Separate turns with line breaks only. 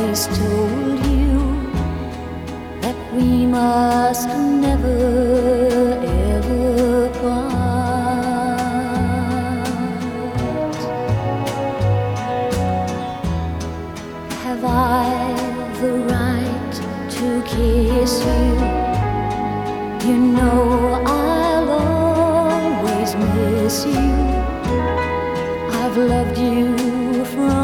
always told you that we must never ever part. Have I the right to kiss you? You know I'll always miss you. I've loved you from